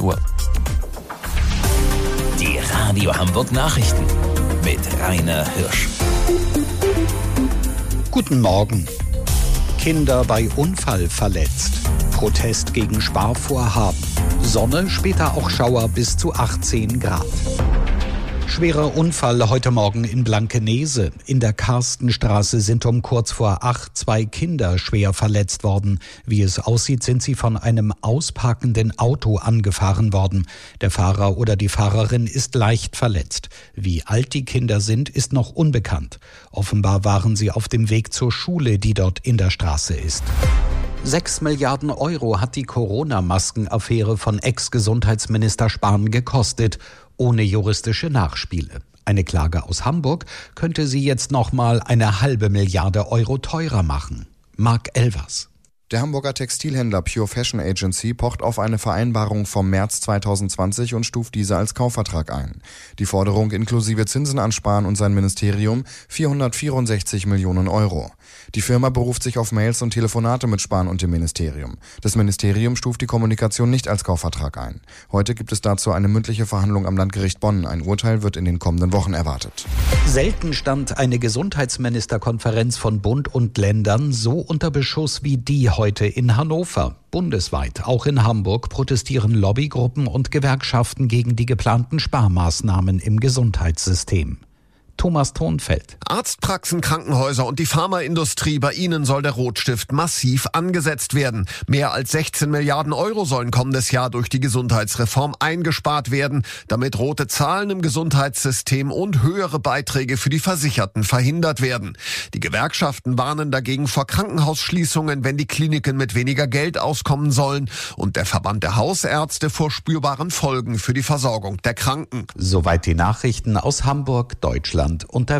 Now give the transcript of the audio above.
Uhr. Die Radio Hamburg Nachrichten mit Rainer Hirsch. Guten Morgen. Kinder bei Unfall verletzt. Protest gegen Sparvorhaben. Sonne, später auch Schauer bis zu 18 Grad. Schwerer Unfall heute Morgen in Blankenese. In der Karstenstraße sind um kurz vor 8 2 Kinder schwer verletzt worden. Wie es aussieht, sind sie von einem ausparkenden Auto angefahren worden. Der Fahrer oder die Fahrerin ist leicht verletzt. Wie alt die Kinder sind, ist noch unbekannt. Offenbar waren sie auf dem Weg zur Schule, die dort in der Straße ist. 6 Milliarden Euro hat die Corona-Masken-Affäre von Ex-Gesundheitsminister Spahn gekostet, ohne juristische Nachspiele. Eine Klage aus Hamburg könnte sie jetzt nochmal 1,5 Milliarde Euro teurer machen. Marc Elvers. Der Hamburger Textilhändler Pure Fashion Agency pocht auf eine Vereinbarung vom März 2020 und stuft diese als Kaufvertrag ein. Die Forderung inklusive Zinsen an Spahn und sein Ministerium 464 Millionen Euro. Die Firma beruft sich auf Mails und Telefonate mit Spahn und dem Ministerium. Das Ministerium stuft die Kommunikation nicht als Kaufvertrag ein. Heute gibt es dazu eine mündliche Verhandlung am Landgericht Bonn. Ein Urteil wird in den kommenden Wochen erwartet. Selten stand eine Gesundheitsministerkonferenz von Bund und Ländern so unter Beschuss wie die heute in Hannover. Bundesweit, auch in Hamburg, protestieren Lobbygruppen und Gewerkschaften gegen die geplanten Sparmaßnahmen im Gesundheitssystem. Thomas Thonfeld. Arztpraxen, Krankenhäuser und die Pharmaindustrie, bei ihnen soll der Rotstift massiv angesetzt werden. Mehr als 16 Milliarden Euro sollen kommendes Jahr durch die Gesundheitsreform eingespart werden, damit rote Zahlen im Gesundheitssystem und höhere Beiträge für die Versicherten verhindert werden. Die Gewerkschaften warnen dagegen vor Krankenhausschließungen, wenn die Kliniken mit weniger Geld auskommen sollen, und der Verband der Hausärzte vor spürbaren Folgen für die Versorgung der Kranken. Soweit die Nachrichten aus Hamburg, Deutschland und der Welt.